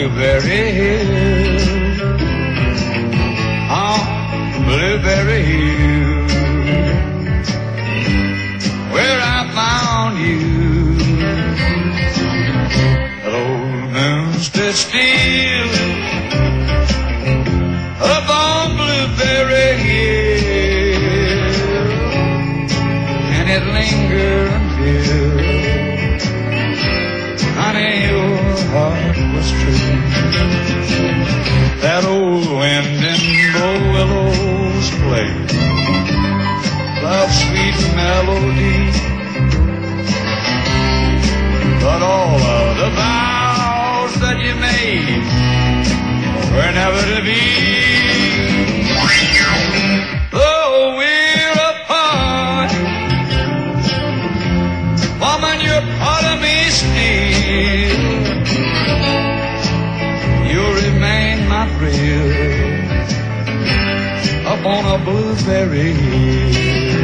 Blueberry Hill. On Blueberry Hill, where I found you. That old moon stood still up on Blueberry Hill, and it lingered until, honey, your heart was true. That old wind in the willows play love's sweet melody, but all of the vows that you made were never to be. Though we're apart, woman, you're part of me still. You'll remain my thrill up on a blueberry hill.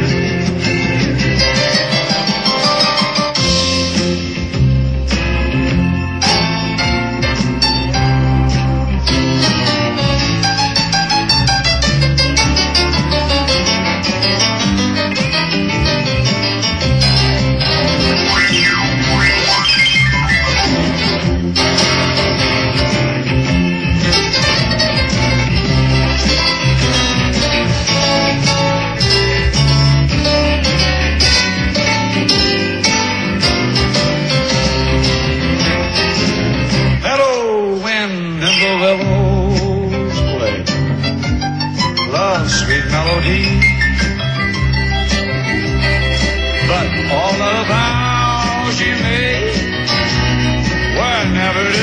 But all the vows you made were never